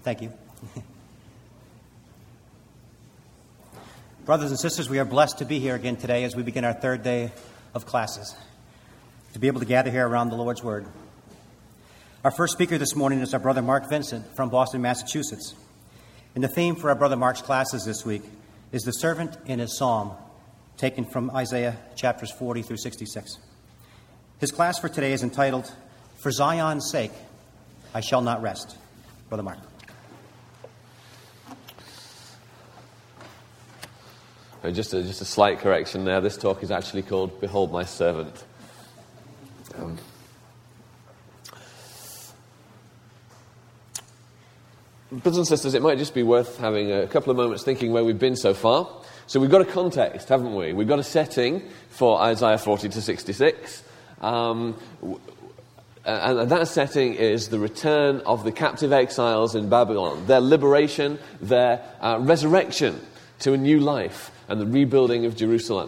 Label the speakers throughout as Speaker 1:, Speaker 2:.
Speaker 1: Thank you. Brothers and sisters, we are blessed to be here again today as we begin our third day of classes, to be able to gather here around the Lord's Word. Our first speaker this morning is our brother Mark Vincent from Boston, Massachusetts. And the theme for our brother Mark's classes this week is the servant in his psalm, taken from Isaiah chapters 40 through 66. His class for today is entitled, For Zion's Sake, I Shall Not Rest. Brother Mark.
Speaker 2: Just a slight correction there. This talk is actually called Behold My Servant. Brothers and sisters, it might just be worth having a couple of moments thinking where we've been so far. So we've got a context, haven't we? We've got a setting for Isaiah 40 to 66. And that setting is the return of the captive exiles in Babylon, their liberation, their resurrection to a new life, and the rebuilding of Jerusalem.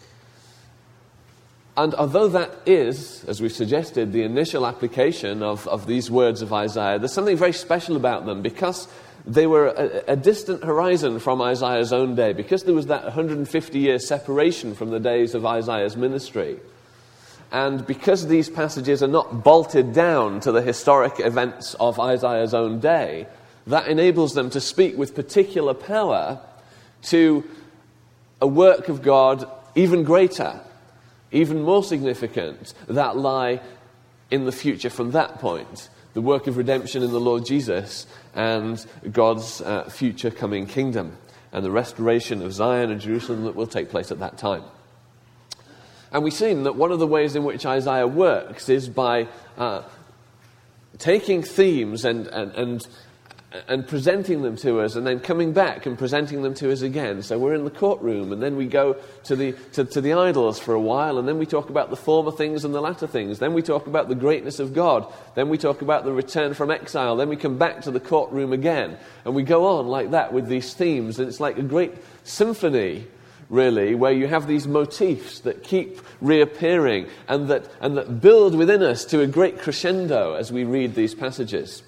Speaker 2: And although that is, as we've suggested, the initial application of these words of Isaiah, there's something very special about them because they were a distant horizon from Isaiah's own day, because there was that 150-year separation from the days of Isaiah's ministry. And because these passages are not bolted down to the historic events of Isaiah's own day, that enables them to speak with particular power to a work of God even greater, even more significant, that lie in the future from that point. The work of redemption in the Lord Jesus and God's future coming kingdom and the restoration of Zion and Jerusalem that will take place at that time. And we've seen that one of the ways in which Isaiah works is by taking themes and presenting them to us, and then coming back and presenting them to us again. So we're in the courtroom, and then we go to the idols for a while, and then we talk about the former things and the latter things. Then we talk about the greatness of God. Then we talk about the return from exile. Then we come back to the courtroom again. And we go on like that with these themes, and it's like a great symphony, really, where you have these motifs that keep reappearing and that build within us to a great crescendo as we read these passages.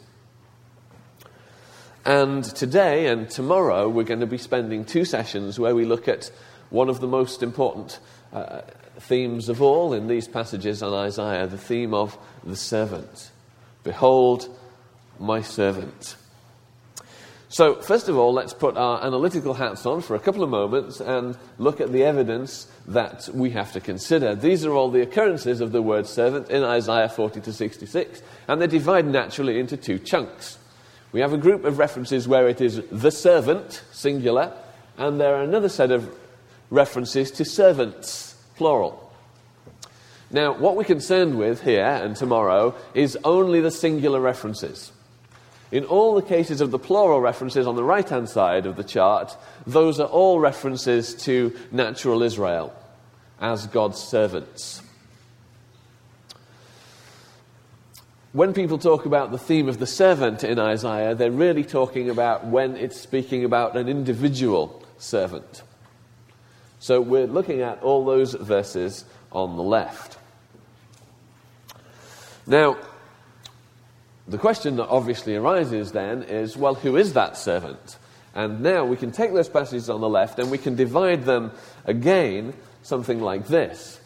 Speaker 2: And today and tomorrow we're going to be spending 2 sessions where we look at one of the most important themes of all in these passages on Isaiah, the theme of the servant. Behold my servant. So first of all, let's put our analytical hats on for a couple of moments and look at the evidence that we have to consider. These are all the occurrences of the word servant in Isaiah 40 to 66, and they're divided naturally into 2 chunks. We have a group of references where it is the servant, singular, and there are another set of references to servants, plural. Now, what we're concerned with here and tomorrow is only the singular references. In all the cases of the plural references on the right-hand side of the chart, those are all references to natural Israel as God's servants. When people talk about the theme of the servant in Isaiah, they're really talking about when it's speaking about an individual servant. So we're looking at all those verses on the left. Now, the question that obviously arises then is, well, who is that servant? And now we can take those passages on the left and we can divide them again, something like this.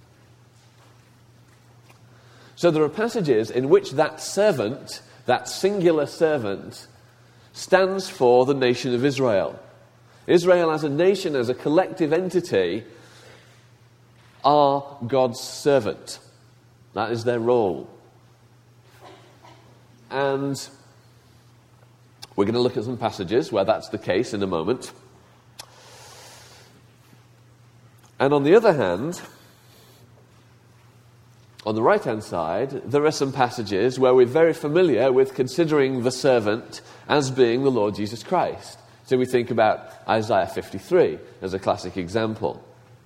Speaker 2: So there are passages in which that servant, that singular servant, stands for the nation of Israel. Israel as a nation, as a collective entity, are God's servant. That is their role. And we're going to look at some passages where that's the case in a moment. And on the other hand, on the right-hand side, there are some passages where we're very familiar with considering the servant as being the Lord Jesus Christ. So we think about Isaiah 53 as a classic example.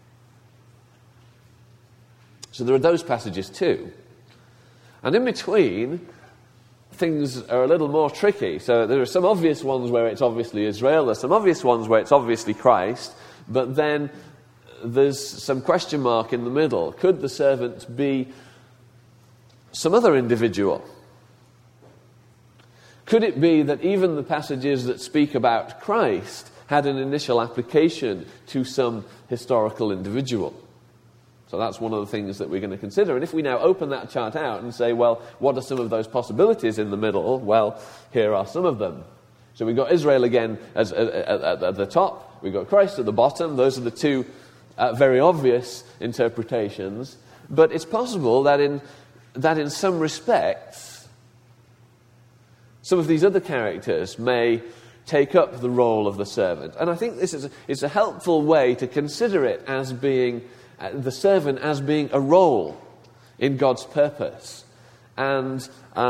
Speaker 2: So there are those passages too. And in between, things are a little more tricky. So there are some obvious ones where it's obviously Israel, there's some obvious ones where it's obviously Christ, but then there's some question mark in the middle. Could the servant be some other individual? Could it be that even the passages that speak about Christ had an initial application to some historical individual? So that's one of the things that we're going to consider. And if we now open that chart out and say, well, what are some of those possibilities in the middle? Well, here are some of them. So we've got Israel again at the top. We've got Christ at the bottom. Those are the two very obvious interpretations. But it's possible that in some respects, some of these other characters may take up the role of the servant. And I think this is a helpful way to consider it as being the servant as being a role in God's purpose. And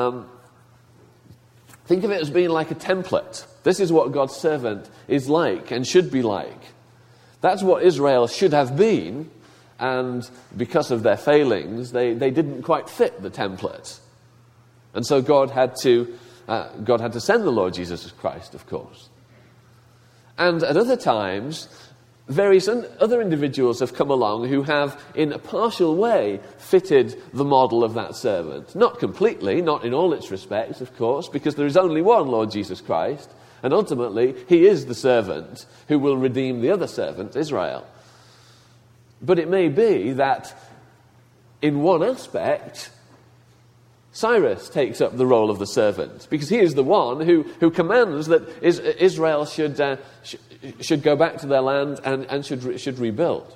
Speaker 2: think of it as being like a template. This is what God's servant is like and should be like. That's what Israel should have been, and because of their failings, they didn't quite fit the template. And so God had to send the Lord Jesus Christ, of course. And at other times, various other individuals have come along who have, in a partial way, fitted the model of that servant. Not completely, not in all its respects, of course, because there is only one Lord Jesus Christ, and ultimately, he is the servant who will redeem the other servant, Israel. But it may be that, in one aspect, Cyrus takes up the role of the servant, because he is the one who commands that Israel should go back to their land and should rebuild.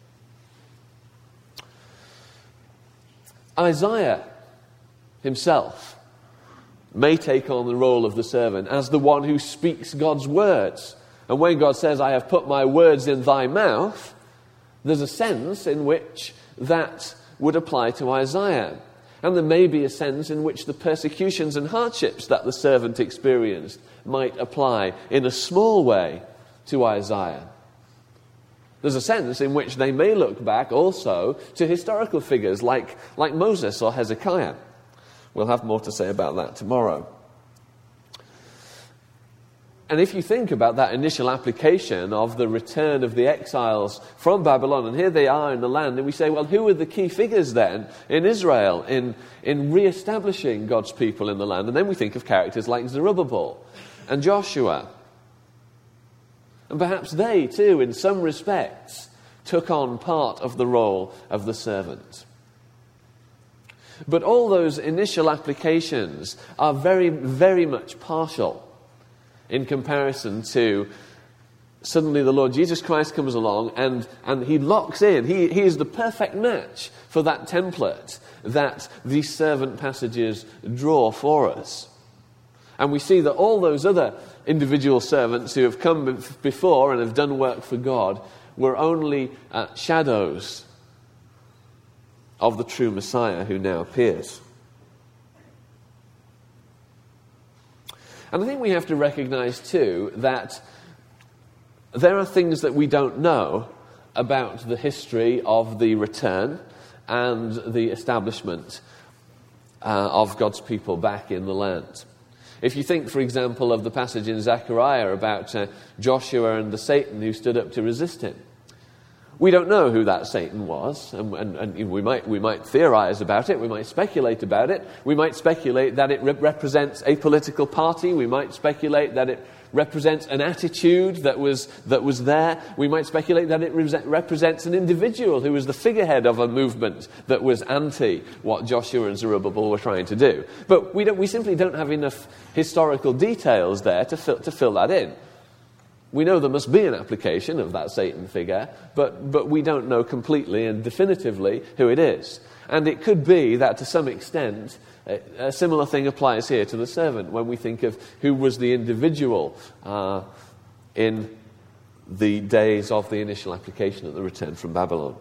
Speaker 2: Isaiah himself may take on the role of the servant as the one who speaks God's words. And when God says, I have put my words in thy mouth, there's a sense in which that would apply to Isaiah. And there may be a sense in which the persecutions and hardships that the servant experienced might apply in a small way to Isaiah. There's a sense in which they may look back also to historical figures like Moses or Hezekiah. We'll have more to say about that tomorrow. And if you think about that initial application of the return of the exiles from Babylon, and here they are in the land, and we say, well, who are the key figures then in Israel in re-establishing God's people in the land? And then we think of characters like Zerubbabel and Joshua. And perhaps they, too, in some respects, took on part of the role of the servant. But all those initial applications are very, very much partial in comparison to suddenly the Lord Jesus Christ comes along and he locks in. He is the perfect match for that template that these servant passages draw for us. And we see that all those other individual servants who have come before and have done work for God were only shadows of the true Messiah who now appears. And I think we have to recognize too that there are things that we don't know about the history of the return and the establishment of God's people back in the land. If you think, for example, of the passage in Zechariah about Joshua and the Satan who stood up to resist him, we don't know who that Satan was, and we might theorize about it, we might speculate about it, we might speculate that it represents a political party, we might speculate that it represents an attitude that was there, we might speculate that it represents an individual who was the figurehead of a movement that was anti what Joshua and Zerubbabel were trying to do. But we simply don't have enough historical details there to fill that in. We know there must be an application of that Satan figure, but we don't know completely and definitively who it is. And it could be that to some extent a similar thing applies here to the servant when we think of who was the individual in the days of the initial application at the return from Babylon.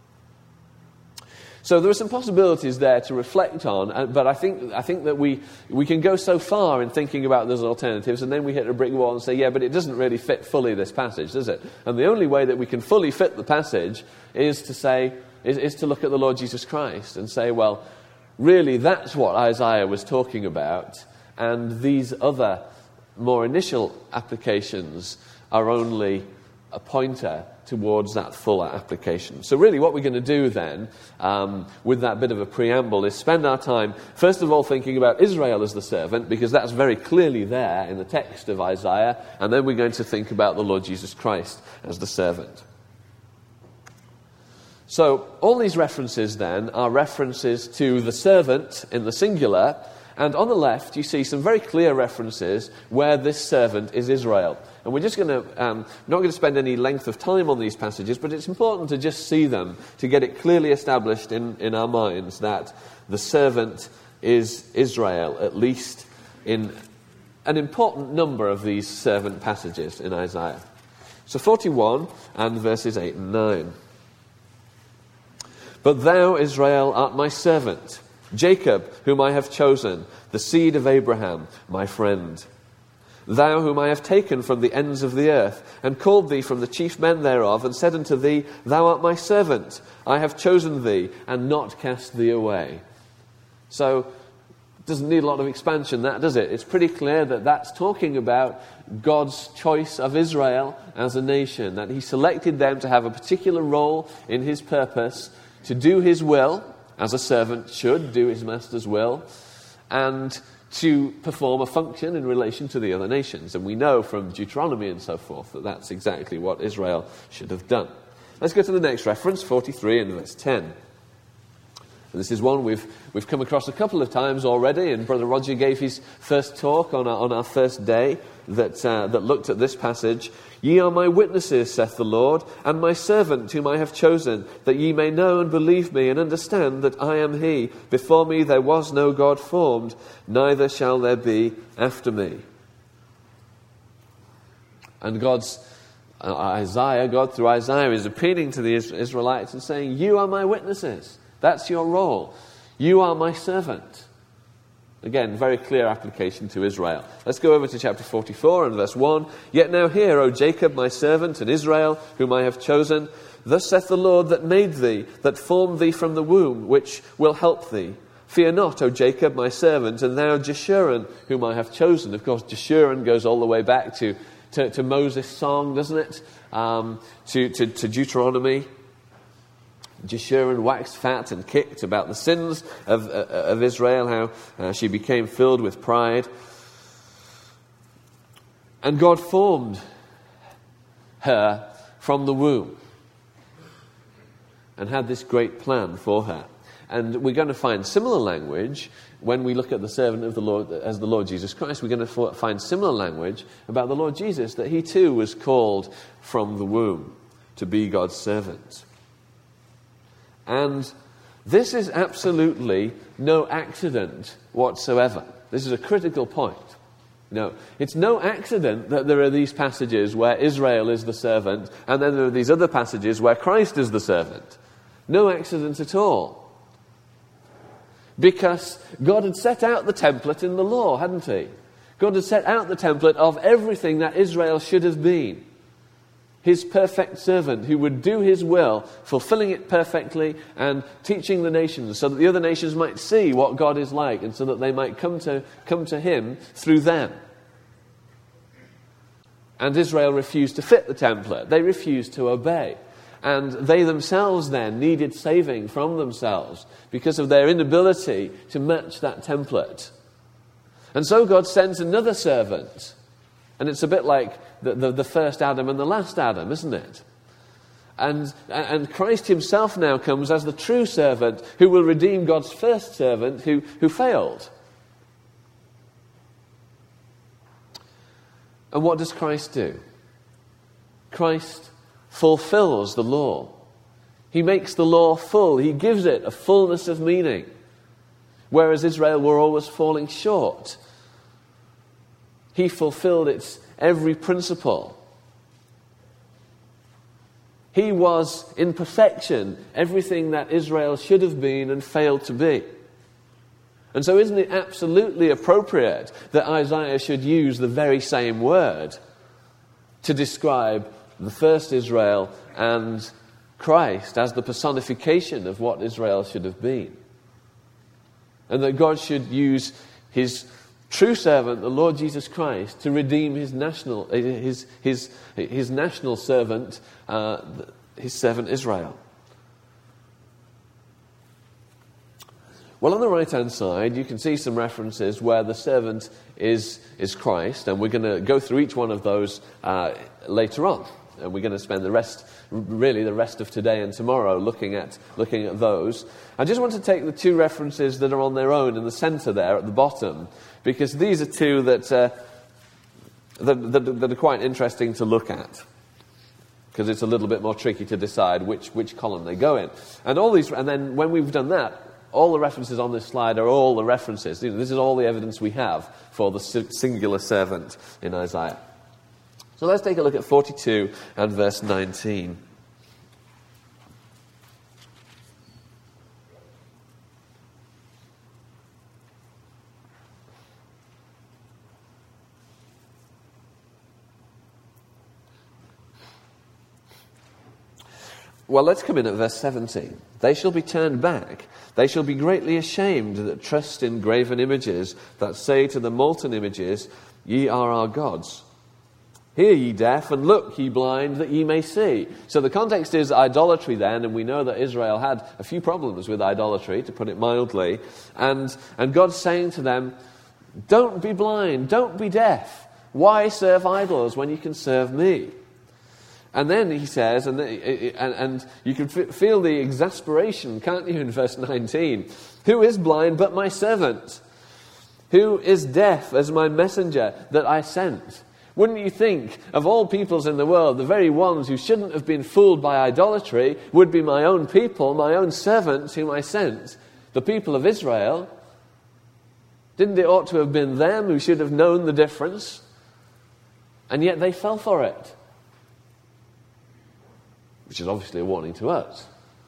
Speaker 2: So there are some possibilities there to reflect on, but I think that we can go so far in thinking about those alternatives, and then we hit a brick wall and say, yeah, but it doesn't really fit fully this passage, does it? And the only way that we can fully fit the passage is to look at the Lord Jesus Christ and say, well, really that's what Isaiah was talking about, and these other more initial applications are only a pointer towards that full application. So really what we're going to do then, with that bit of a preamble, is spend our time, first of all, thinking about Israel as the servant, because that's very clearly there in the text of Isaiah, and then we're going to think about the Lord Jesus Christ as the servant. So all these references then are references to the servant in the singular, and on the left you see some very clear references where this servant is Israel. And we're just going to, not going to spend any length of time on these passages, but it's important to just see them, to get it clearly established in our minds that the servant is Israel, at least in an important number of these servant passages in Isaiah. So 41 and verses 8 and 9. But thou, Israel, art my servant, Jacob, whom I have chosen, the seed of Abraham, my friend. Thou whom I have taken from the ends of the earth, and called thee from the chief men thereof, and said unto thee, Thou art my servant, I have chosen thee, and not cast thee away. So, it doesn't need a lot of expansion, that, does it? It's pretty clear that that's talking about God's choice of Israel as a nation, that he selected them to have a particular role in his purpose, to do his will, as a servant should do his master's will, and to perform a function in relation to the other nations. And we know from Deuteronomy and so forth that that's exactly what Israel should have done. Let's go to the next reference, 43 and verse 10. And this is one we've come across a couple of times already, and Brother Roger gave his first talk on our first day that looked at this passage. Ye are my witnesses, saith the Lord, and my servant whom I have chosen, that ye may know and believe me, and understand that I am he. Before me there was no God formed, neither shall there be after me. And God through Isaiah is appealing to the Israelites and saying, you are my witnesses. That's your role. You are my servant. Again, very clear application to Israel. Let's go over to chapter 44 and verse 1. Yet now hear, O Jacob, my servant, and Israel, whom I have chosen. Thus saith the Lord that made thee, that formed thee from the womb, which will help thee. Fear not, O Jacob, my servant, and thou Jeshurun, whom I have chosen. Of course, Jeshurun goes all the way back to Moses' song, doesn't it? To Deuteronomy. Jeshurun waxed fat and kicked about the sins of Israel, how she became filled with pride. And God formed her from the womb and had this great plan for her. And we're going to find similar language when we look at the servant of the Lord as the Lord Jesus Christ. We're going to find similar language about the Lord Jesus, that he too was called from the womb to be God's servant. And this is absolutely no accident whatsoever. This is a critical point. No, it's no accident that there are these passages where Israel is the servant, and then there are these other passages where Christ is the servant. No accident at all. Because God had set out the template in the law, hadn't he? God had set out the template of everything that Israel should have been. His perfect servant who would do his will, fulfilling it perfectly and teaching the nations so that the other nations might see what God is like and so that they might come to him through them. And Israel refused to fit the template. They refused to obey. And they themselves then needed saving from themselves because of their inability to match that template. And so God sends another servant. And it's a bit like the first Adam and the last Adam, isn't it? And Christ himself now comes as the true servant who will redeem God's first servant who failed. And what does Christ do? Christ fulfills the law. He makes the law full. He gives it a fullness of meaning. Whereas Israel were always falling short. He fulfilled its every principle. He was in perfection everything that Israel should have been and failed to be. And so isn't it absolutely appropriate that Isaiah should use the very same word to describe the first Israel and Christ as the personification of what Israel should have been? And that God should use his true servant, the Lord Jesus Christ, to redeem his national servant, his servant Israel. Well, on the right-hand side, you can see some references where the servant is Christ, and we're going to go through each one of those later on. And we're going to spend the rest of today and tomorrow looking at those. I just want to take the two references that are on their own in the centre there at the bottom, because these are two that are quite interesting to look at, because it's a little bit more tricky to decide which column they go in. And then when we've done that, all the references on this slide are all the references. This is all the evidence we have for the singular servant in Isaiah. So let's take a look at 42 and verse 19. Well, let's come in at verse 17. They shall be turned back. They shall be greatly ashamed that trust in graven images, that say to the molten images, ye are our gods. Hear ye deaf, and look ye blind, that ye may see. So the context is idolatry then, and we know that Israel had a few problems with idolatry, to put it mildly. And God's saying to them, don't be blind, don't be deaf. Why serve idols when you can serve me? And then he says, and you can feel the exasperation, can't you, in verse 19? Who is blind but my servant? Who is deaf as my messenger that I sent? Wouldn't you think, of all peoples in the world, the very ones who shouldn't have been fooled by idolatry would be my own people, my own servants whom I sent, the people of Israel? Didn't it ought to have been them who should have known the difference? And yet they fell for it. Which is obviously a warning to us.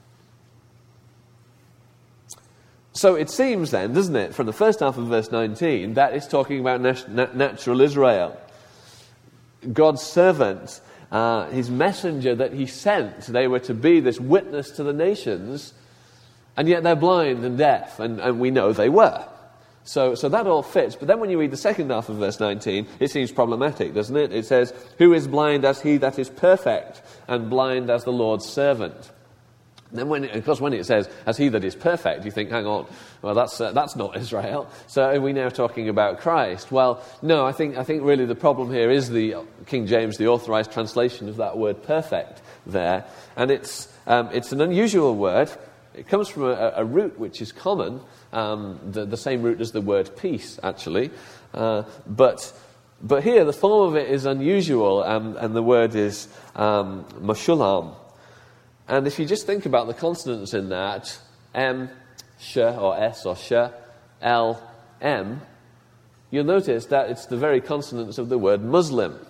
Speaker 2: So it seems then, doesn't it, from the first half of verse 19, that is talking about natural Israel. God's servant, his messenger that he sent, they were to be this witness to the nations, and yet they're blind and deaf, and we know they were. So that all fits. But then when you read the second half of verse 19, it seems problematic, doesn't it? It says, who is blind as he that is perfect, and blind as the Lord's servant. Then when it says, as he that is perfect, you think, hang on, well, that's not Israel. So are we now talking about Christ? Well, no, I think really the problem here is the King James, the authorized translation of that word perfect there. And it's an unusual word. It comes from a root which is common, the same root as the word peace, actually. But here, the form of it is unusual, and the word is mashulam. And if you just think about the consonants in that, M, sh, or S, or sh, L, M, you'll notice that it's the very consonants of the word Muslim.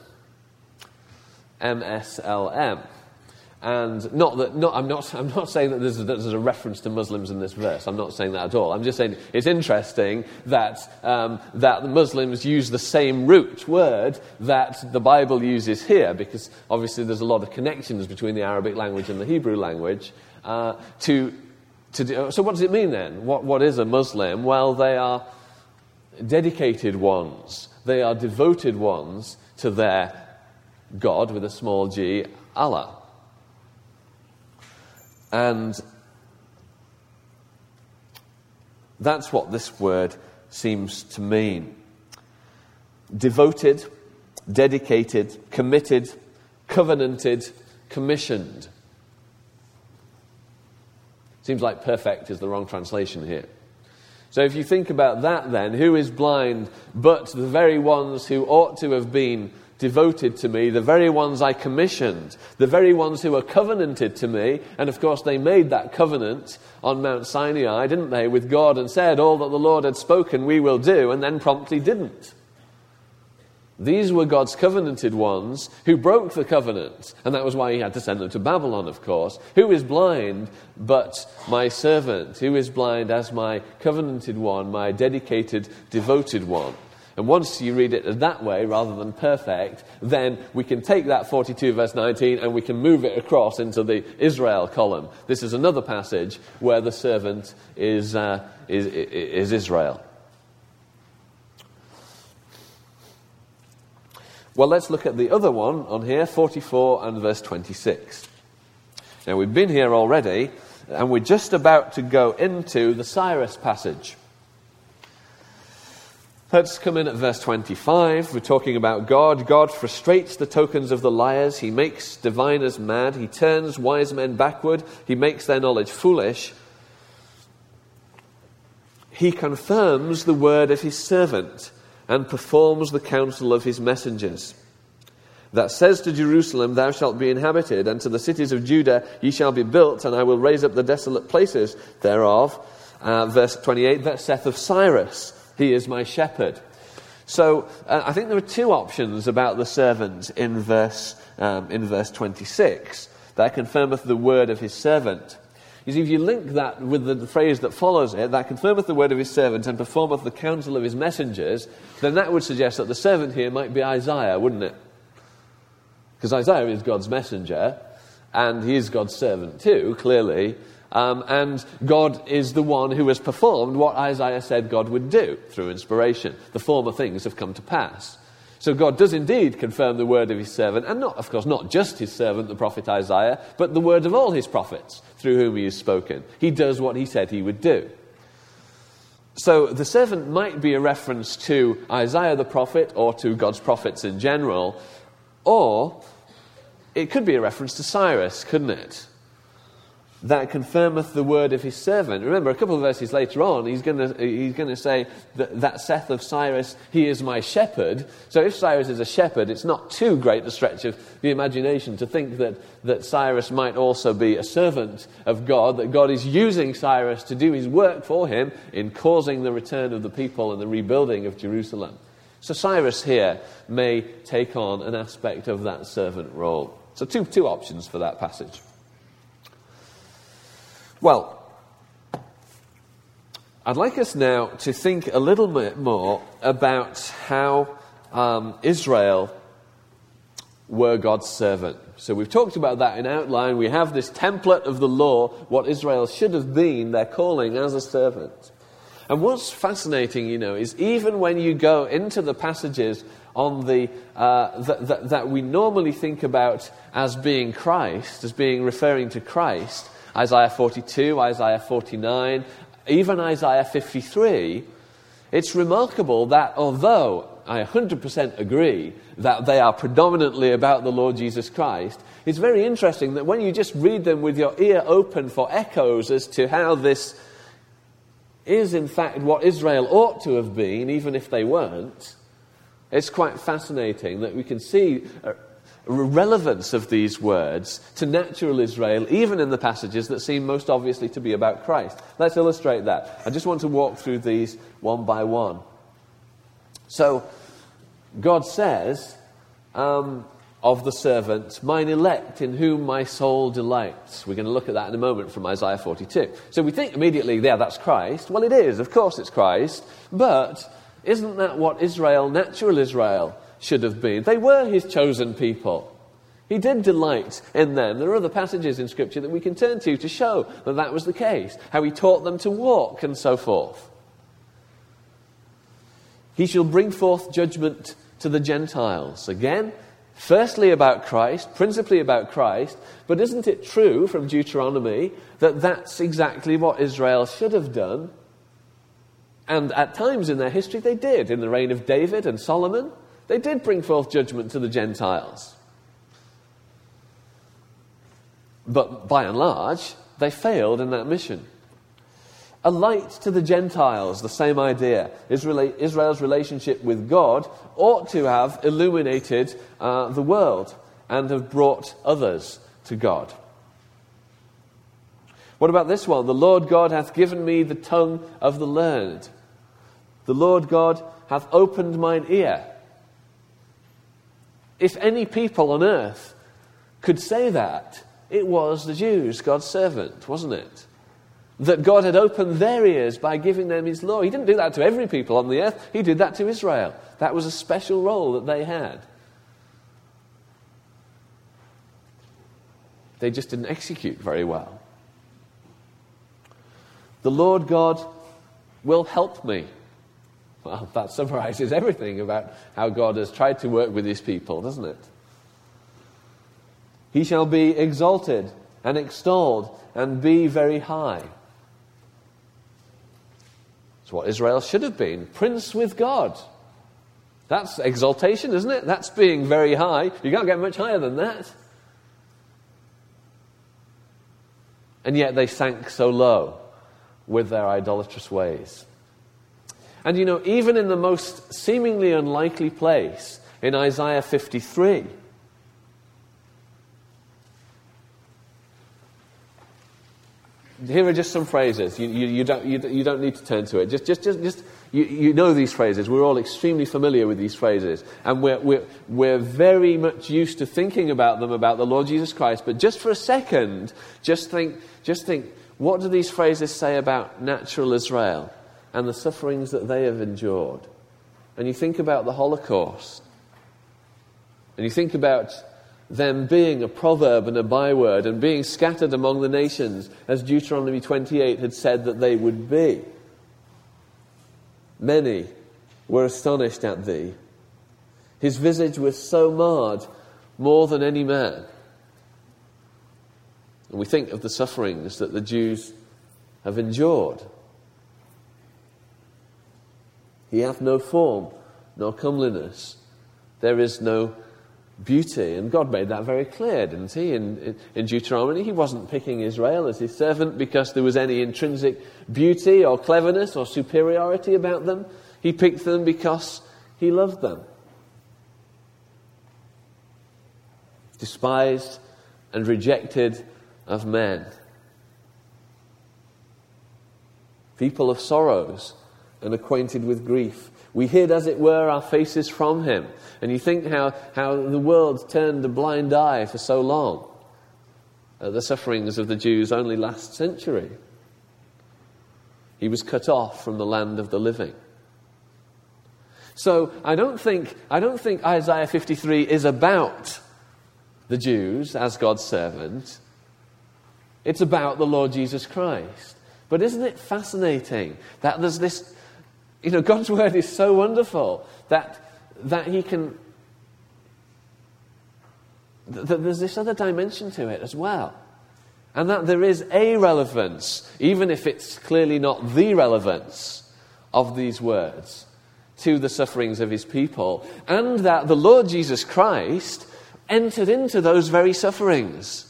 Speaker 2: M-S-L-M. And I'm not saying that there's a reference to Muslims in this verse. I'm not saying that at all. I'm just saying it's interesting that the Muslims use the same root word that the Bible uses here, because obviously there's a lot of connections between the Arabic language and the Hebrew language. So what does it mean then? What is a Muslim? Well, they are dedicated ones. They are devoted ones to their God with a small g, Allah. And that's what this word seems to mean. Devoted, dedicated, committed, covenanted, commissioned. Seems like perfect is the wrong translation here. So if you think about that then, who is blind but the very ones who ought to have been devoted to me, the very ones I commissioned, the very ones who are covenanted to me, and of course they made that covenant on Mount Sinai, didn't they, with God, and said all that the Lord had spoken we will do, and then promptly didn't. These were God's covenanted ones who broke the covenant, and that was why he had to send them to Babylon, of course. Who is blind but my servant? Who is blind as my covenanted one, my dedicated, devoted one? And once you read it that way, rather than perfect, then we can take that 42 verse 19 and we can move it across into the Israel column. This is another passage where the servant is Israel. Well, let's look at the other one on here, 44 and verse 26. Now, we've been here already, and we're just about to go into the Cyrus passage. Let's come in at verse 25. We're talking about God. God frustrates the tokens of the liars. He makes diviners mad. He turns wise men backward. He makes their knowledge foolish. He confirms the word of his servant and performs the counsel of his messengers. That says to Jerusalem, thou shalt be inhabited, and to the cities of Judah, ye shall be built, and I will raise up the desolate places thereof. Verse 28, that saith of Cyrus, he is my shepherd. So I think there are two options about the servant in verse 26. That confirmeth the word of his servant. You see, if you link that with the phrase that follows it, that confirmeth the word of his servant and performeth the counsel of his messengers, then that would suggest that the servant here might be Isaiah, wouldn't it? Because Isaiah is God's messenger, and he is God's servant too, clearly. And God is the one who has performed what Isaiah said God would do through inspiration. The former things have come to pass. So God does indeed confirm the word of his servant, and not, of course, not just his servant, the prophet Isaiah, but the word of all his prophets through whom he has spoken. He does what he said he would do. So the servant might be a reference to Isaiah the prophet or to God's prophets in general, or it could be a reference to Cyrus, couldn't it? That confirmeth the word of his servant. Remember, a couple of verses later on, he's going to say that saith of Cyrus, he is my shepherd. So if Cyrus is a shepherd, it's not too great a stretch of the imagination to think that Cyrus might also be a servant of God, that God is using Cyrus to do his work for him in causing the return of the people and the rebuilding of Jerusalem. So Cyrus here may take on an aspect of that servant role. So two options for that passage. Well, I'd like us now to think a little bit more about how Israel were God's servant. So we've talked about that in outline. We have this template of the law, what Israel should have been, their calling as a servant. And what's fascinating, is even when you go into the passages on that we normally think about as being Christ, as being referring to Christ, Isaiah 42, Isaiah 49, even Isaiah 53, it's remarkable that although I 100% agree that they are predominantly about the Lord Jesus Christ, it's very interesting that when you just read them with your ear open for echoes as to how this is in fact what Israel ought to have been, even if they weren't, it's quite fascinating that we can see relevance of these words to natural Israel, even in the passages that seem most obviously to be about Christ. Let's illustrate that. I just want to walk through these one by one. So, God says of the servant, mine elect in whom my soul delights. We're going to look at that in a moment from Isaiah 42. So we think immediately, that's Christ. Well, it is. Of course it's Christ. But isn't that what Israel, natural Israel, should have been? They were his chosen people. He did delight in them. There are other passages in Scripture that we can turn to show that that was the case, how he taught them to walk and so forth. He shall bring forth judgment to the Gentiles. Again, firstly about Christ, principally about Christ, but isn't it true from Deuteronomy that that's exactly what Israel should have done? And at times in their history they did. In the reign of David and Solomon, they did bring forth judgment to the Gentiles. But by and large, they failed in that mission. A light to the Gentiles, the same idea. Israel's relationship with God ought to have illuminated the world and have brought others to God. What about this one? The Lord God hath given me the tongue of the learned. The Lord God hath opened mine ear. If any people on earth could say that, it was the Jews, God's servant, wasn't it? That God had opened their ears by giving them his law. He didn't do that to every people on the earth. He did that to Israel. That was a special role that they had. They just didn't execute very well. The Lord God will help me. Well, that summarizes everything about how God has tried to work with his people, doesn't it? He shall be exalted and extolled and be very high. It's what Israel should have been. Prince with God. That's exaltation, isn't it? That's being very high. You can't get much higher than that. And yet they sank so low with their idolatrous ways. And you know, even in the most seemingly unlikely place, in Isaiah 53, here are just some phrases. You don't need to turn to it. You know these phrases. We're all extremely familiar with these phrases, and we're very much used to thinking about them, about the Lord Jesus Christ. But just for a second, just think. What do these phrases say about natural Israel and the sufferings that they have endured? And you think about the Holocaust, and you think about them being a proverb and a byword and being scattered among the nations, as Deuteronomy 28 had said that they would be. Many were astonished at thee. His visage was so marred, more than any man. And we think of the sufferings that the Jews have endured. He hath no form, nor comeliness. There is no beauty. And God made that very clear, didn't he? In Deuteronomy, he wasn't picking Israel as his servant because there was any intrinsic beauty or cleverness or superiority about them. He picked them because he loved them. Despised and rejected of men. People of sorrows and acquainted with grief. We hid, as it were, our faces from him. And you think how the world turned a blind eye for so long. The sufferings of the Jews only last century. He was cut off from the land of the living. So I don't think Isaiah 53 is about the Jews as God's servant. It's about the Lord Jesus Christ. But isn't it fascinating that there's this, God's word is so wonderful that he can, that there's this other dimension to it as well. And that there is a relevance, even if it's clearly not the relevance of these words, to the sufferings of his people. And that the Lord Jesus Christ entered into those very sufferings.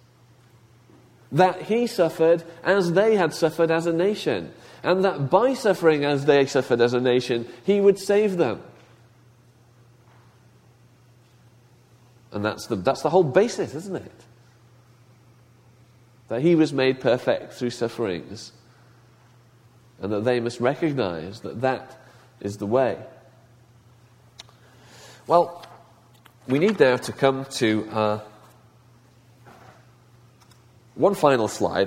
Speaker 2: That he suffered as they had suffered as a nation. And that by suffering as they suffered as a nation, he would save them. And that's the whole basis, isn't it? That he was made perfect through sufferings. And that they must recognize that that is the way. Well, we need now to come to one final slide,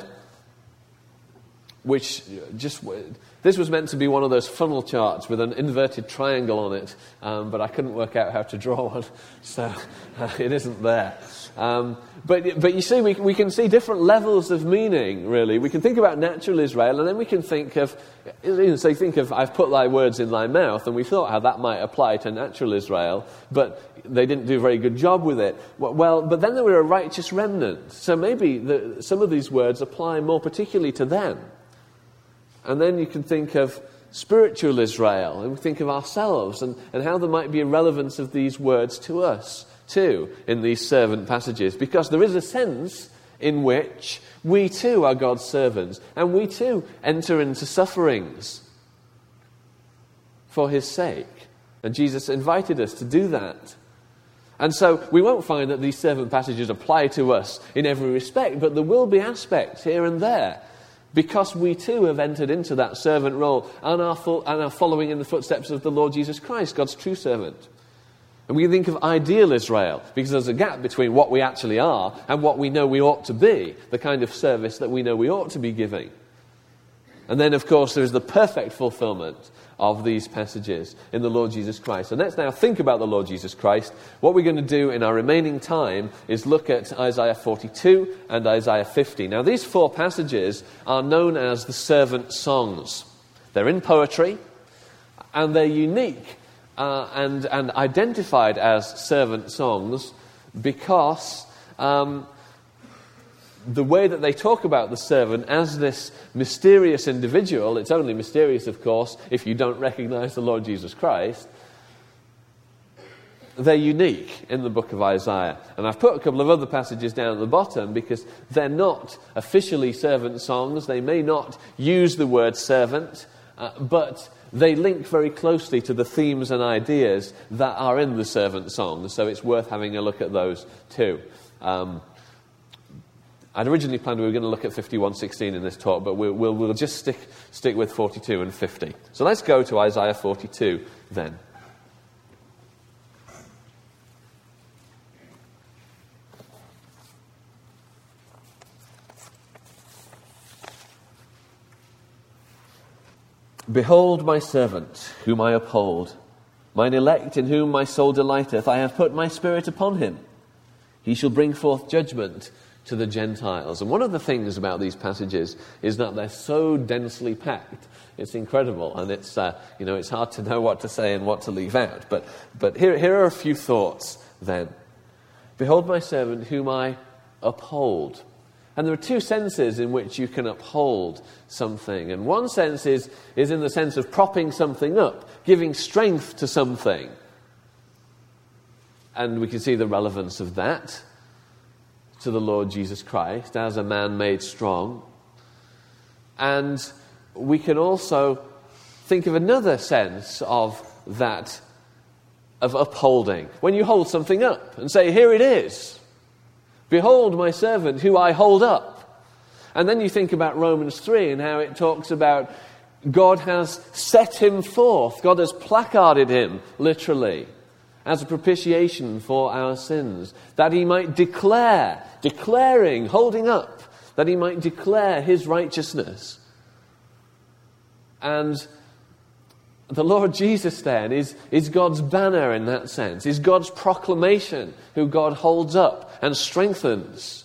Speaker 2: which this was meant to be one of those funnel charts with an inverted triangle on it, but I couldn't work out how to draw one, so it isn't there. But you see, we can see different levels of meaning, really. We can think about natural Israel, and then we can think of, I've put thy words in thy mouth, and we thought how that might apply to natural Israel, but they didn't do a very good job with it. Well, but then there were a righteous remnant, so maybe some of these words apply more particularly to them. And then you can think of spiritual Israel, and we think of ourselves, and how there might be a relevance of these words to us, too, in these servant passages. Because there is a sense in which we too are God's servants, and we too enter into sufferings for his sake. And Jesus invited us to do that. And so we won't find that these servant passages apply to us in every respect, but there will be aspects here and there. Because we too have entered into that servant role and are following in the footsteps of the Lord Jesus Christ, God's true servant. And we can think of ideal Israel, because there's a gap between what we actually are and what we know we ought to be, the kind of service that we know we ought to be giving. And then, of course, there is the perfect fulfillment of these passages in the Lord Jesus Christ. And let's now think about the Lord Jesus Christ. What we're going to do in our remaining time is look at Isaiah 42 and Isaiah 50. Now, these four passages are known as the servant songs. They're in poetry, And they're unique and identified as servant songs because the way that they talk about the servant as this mysterious individual, it's only mysterious, of course, if you don't recognize the Lord Jesus Christ, they're unique in the book of Isaiah. And I've put a couple of other passages down at the bottom because they're not officially servant songs. They may not use the word servant, but they link very closely to the themes and ideas that are in the servant songs. So it's worth having a look at those too. I'd originally planned we were going to look at 51:16 in this talk, but we'll just stick with 42 and 50. So let's go to Isaiah 42 then. Behold my servant, whom I uphold, mine elect in whom my soul delighteth. I have put my spirit upon him. He shall bring forth judgment to the Gentiles. And one of the things about these passages is that they're so densely packed. It's incredible, and it's hard to know what to say and what to leave out. But here are a few thoughts then. Behold my servant whom I uphold. And there are two senses in which you can uphold something. And one sense is in the sense of propping something up, giving strength to something. And we can see the relevance of that to the Lord Jesus Christ as a man made strong. And we can also think of another sense of that, of upholding. When you hold something up and say, here it is. Behold my servant who I hold up. And then you think about Romans 3 and how it talks about God has set him forth. God has placarded him, literally, as a propitiation for our sins, that he might declaring, holding up, that he might declare his righteousness. And the Lord Jesus then is God's banner in that sense, is God's proclamation, who God holds up and strengthens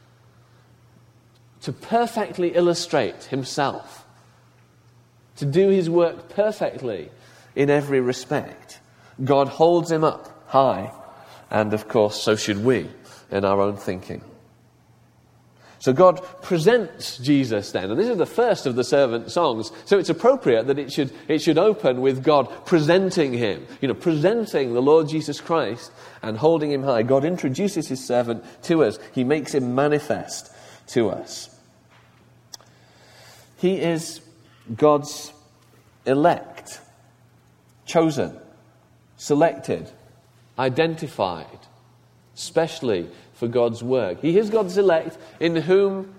Speaker 2: to perfectly illustrate himself, to do his work perfectly in every respect. God holds him up high, and of course so should we in our own thinking. So God presents Jesus then, and this is the first of the servant songs, so it's appropriate that it should open with God presenting him, presenting the Lord Jesus Christ and holding him high. God introduces his servant to us. He makes him manifest to us. He is God's elect, chosen, selected, identified, specially for God's work. He is God's elect in whom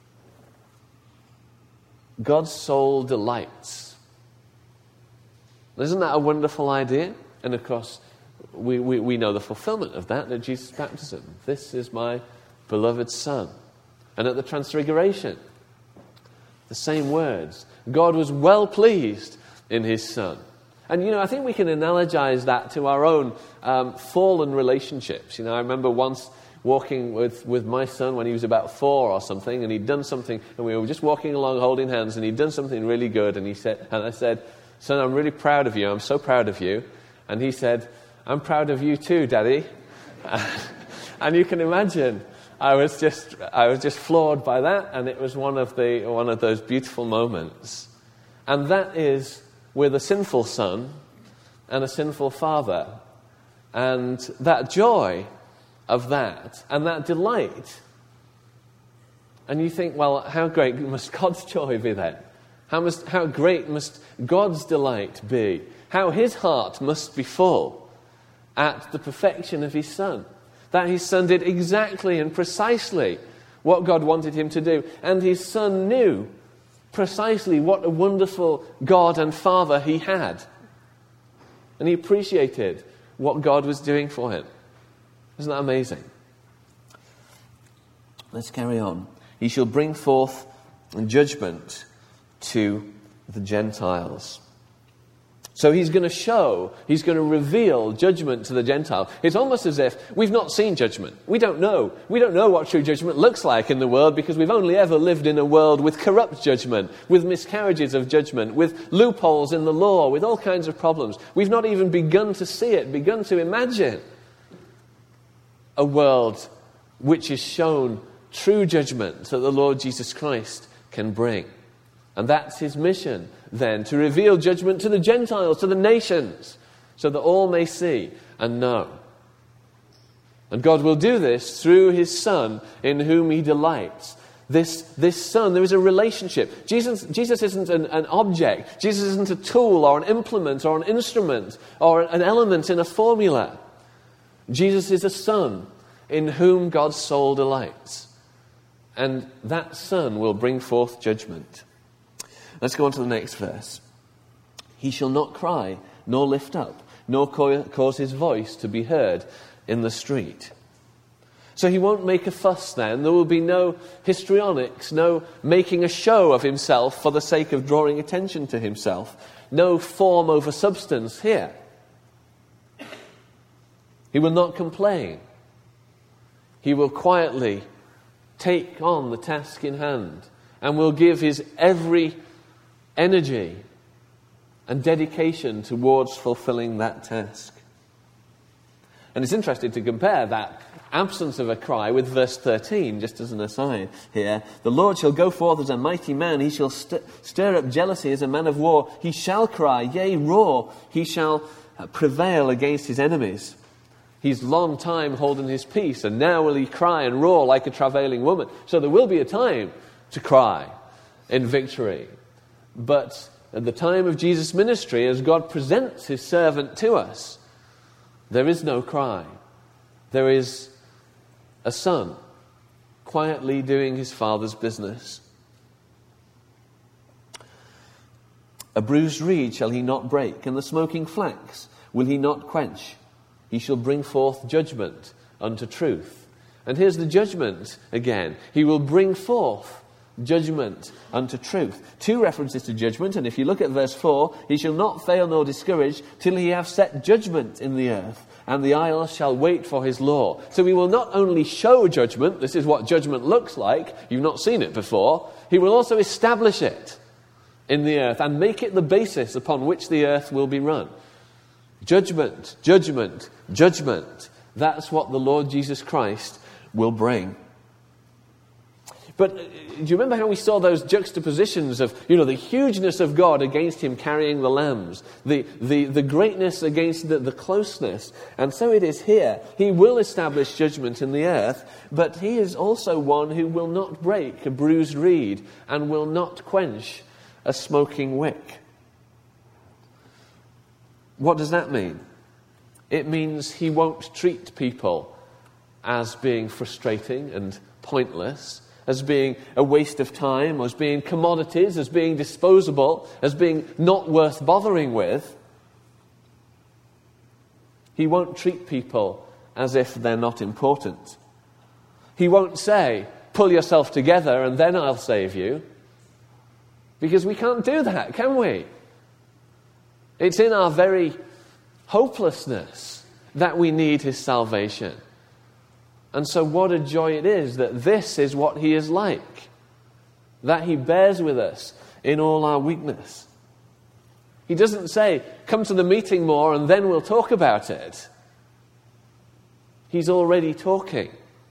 Speaker 2: God's soul delights. Isn't that a wonderful idea? And of course, we know the fulfillment of that at Jesus' baptism. This is my beloved Son. And at the Transfiguration, the same words. God was well pleased in his Son. And, I think we can analogize that to our own fallen relationships. I remember once walking with my son when he was about 4 or something, and he'd done something, and we were just walking along holding hands, and he'd done something really good, and I said, son, I'm really proud of you. I'm so proud of you. And he said, I'm proud of you too, Daddy. And you can imagine, I was just floored by that, and it was one of those beautiful moments. And that is with a sinful son and a sinful father. And that joy of that, and that delight. And you think, well, how great must God's joy be then? How great must God's delight be? How his heart must be full at the perfection of his Son. That his Son did exactly and precisely what God wanted him to do. And his Son knew precisely what a wonderful God and Father he had. And he appreciated what God was doing for him. Isn't that amazing? Let's carry on. He shall bring forth judgment to the Gentiles. So he's going to reveal judgment to the Gentile. It's almost as if we've not seen judgment. We don't know. We don't know what true judgment looks like in the world because we've only ever lived in a world with corrupt judgment, with miscarriages of judgment, with loopholes in the law, with all kinds of problems. We've not even begun to see it, begun to imagine a world which is shown true judgment that the Lord Jesus Christ can bring. And that's his mission then, to reveal judgment to the Gentiles, to the nations, so that all may see and know. And God will do this through his Son, in whom he delights. This Son, there is a relationship. Jesus isn't an object. Jesus isn't a tool or an implement or an instrument or an element in a formula. Jesus is a Son in whom God's soul delights. And that Son will bring forth judgment. Let's go on to the next verse. He shall not cry, nor lift up, nor cause his voice to be heard in the street. So he won't make a fuss then. There will be no histrionics, no making a show of himself for the sake of drawing attention to himself. No form over substance here. He will not complain. He will quietly take on the task in hand and will give his every energy and dedication towards fulfilling that task. And it's interesting to compare that absence of a cry with verse 13, just as an aside here. The Lord shall go forth as a mighty man. He shall stir up jealousy as a man of war. He shall cry, yea, roar. He shall prevail against his enemies. He's long time holding his peace, and now will he cry and roar like a travailing woman. So there will be a time to cry in victory. But at the time of Jesus' ministry, as God presents his servant to us, there is no cry. There is a son quietly doing his Father's business. A bruised reed shall he not break, and the smoking flax will he not quench. He shall bring forth judgment unto truth. And here's the judgment again. He will bring forth judgment unto truth. Two references to judgment, and if you look at verse 4, he shall not fail nor discourage till he have set judgment in the earth, and the isles shall wait for his law. So he will not only show judgment, this is what judgment looks like, you've not seen it before, he will also establish it in the earth and make it the basis upon which the earth will be run. Judgment, judgment, judgment. That's what the Lord Jesus Christ will bring. But do you remember how we saw those juxtapositions of, the hugeness of God against him carrying the lambs, the greatness against the closeness? And so it is here. He will establish judgment in the earth, but he is also one who will not break a bruised reed and will not quench a smoking wick. What does that mean? It means he won't treat people as being frustrating and pointless, as being a waste of time, as being commodities, as being disposable, as being not worth bothering with. He won't treat people as if they're not important. He won't say, pull yourself together and then I'll save you. Because we can't do that, can we? It's in our very hopelessness that we need his salvation. And so what a joy it is that this is what he is like. That he bears with us in all our weakness. He doesn't say, come to the meeting more and then we'll talk about it. He's already talking.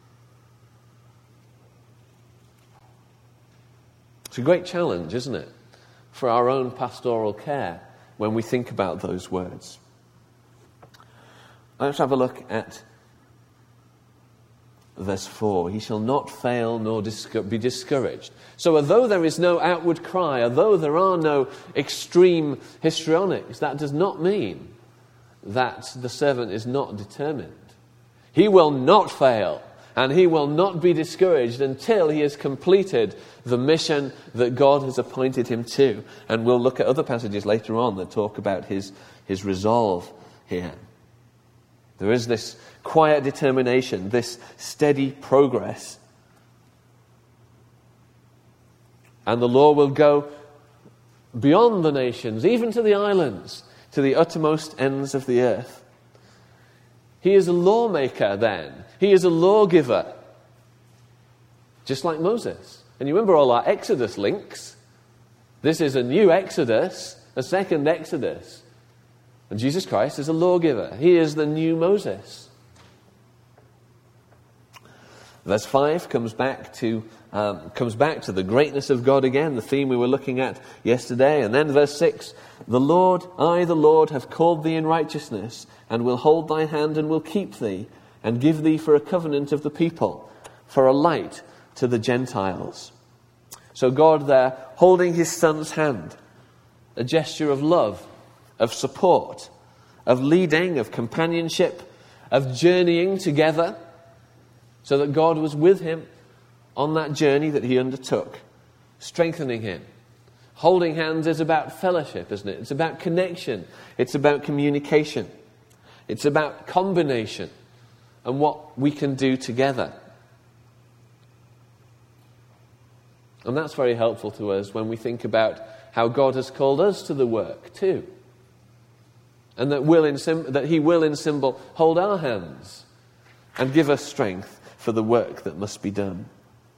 Speaker 2: It's a great challenge, isn't it? For our own pastoral care when we think about those words. Let's have a look at verse 4. He shall not fail nor be discouraged. So although there is no outward cry, although there are no extreme histrionics, that does not mean that the servant is not determined. He will not fail and he will not be discouraged until he has completed the mission that God has appointed him to. And we'll look at other passages later on that talk about his resolve here. There is this quiet determination, this steady progress. And the law will go beyond the nations, even to the islands, to the uttermost ends of the earth. He is a lawmaker then. He is a lawgiver. Just like Moses. And you remember all our Exodus links. This is a new Exodus, a second Exodus. And Jesus Christ is a lawgiver. He is the new Moses. Verse 5 comes back to the greatness of God again, the theme we were looking at yesterday. And then verse 6, the Lord, I the Lord, have called thee in righteousness, and will hold thy hand and will keep thee, and give thee for a covenant of the people, for a light to the Gentiles. So God there holding his Son's hand, a gesture of love, of support, of leading, of companionship, of journeying together, so that God was with him on that journey that he undertook, strengthening him. Holding hands is about fellowship, isn't it? It's about connection. It's about communication. It's about combination and what we can do together. And that's very helpful to us when we think about how God has called us to the work too. And that he will in symbol hold our hands and give us strength for the work that must be done.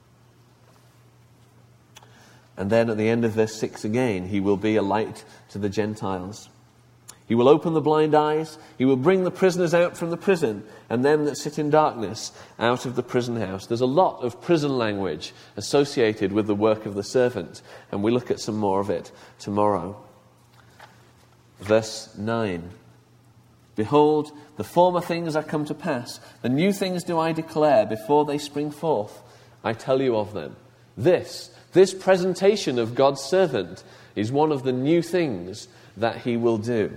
Speaker 2: And then at the end of verse 6 again, he will be a light to the Gentiles. He will open the blind eyes. He will bring the prisoners out from the prison, and them that sit in darkness out of the prison house. There's a lot of prison language associated with the work of the servant, and we look at some more of it tomorrow. Verse 9. Behold, the former things are come to pass. The new things do I declare before they spring forth. I tell you of them. This presentation of God's servant is one of the new things that he will do.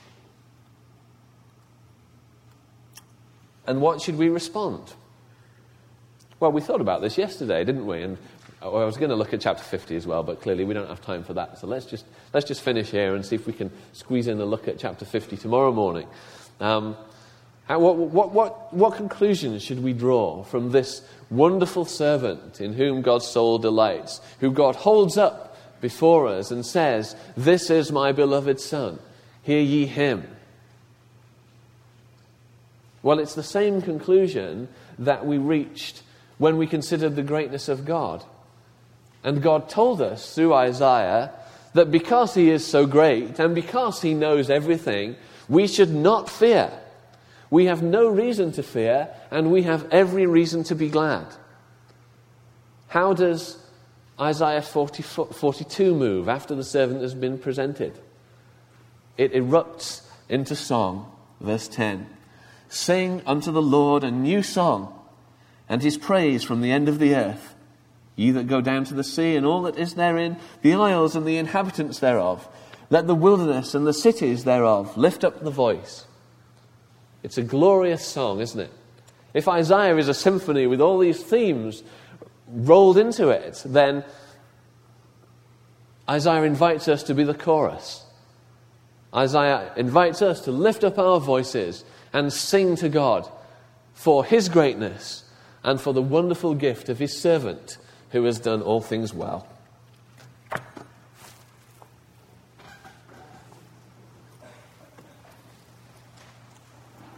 Speaker 2: And what should we respond? Well, we thought about this yesterday, didn't we? And I was going to look at chapter 50 as well, but clearly we don't have time for that. So let's just finish here and see if we can squeeze in a look at chapter 50 tomorrow morning. What conclusions should we draw from this wonderful servant in whom God's soul delights, who God holds up before us and says, "This is my beloved Son, hear ye him"? Well, it's the same conclusion that we reached when we considered the greatness of God. And God told us through Isaiah that because he is so great and because he knows everything, we should not fear. We have no reason to fear, and we have every reason to be glad. How does Isaiah 42 move after the servant has been presented? It erupts into song. Verse 10. Sing unto the Lord a new song, and his praise from the end of the earth. Ye that go down to the sea and all that is therein, the isles and the inhabitants thereof. Let the wilderness and the cities thereof lift up the voice. It's a glorious song, isn't it? If Isaiah is a symphony with all these themes rolled into it, then Isaiah invites us to be the chorus. Isaiah invites us to lift up our voices and sing to God for his greatness and for the wonderful gift of his servant who has done all things well.